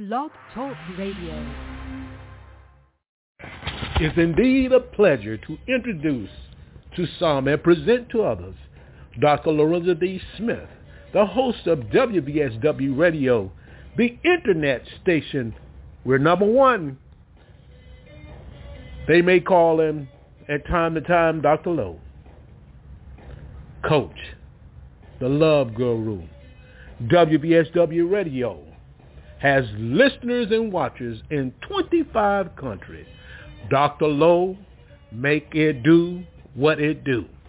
Blog Talk Radio. It's indeed a pleasure to introduce to some and present to others Dr. Lorenzo D. Smith, the host of WBSW Radio, the internet station. We're number one. They may call him at time to time Dr. Lowe. Coach, the Love Guru. WBSW Radio has listeners and watchers in 25 countries. Dr. Lowe, make it do what it do.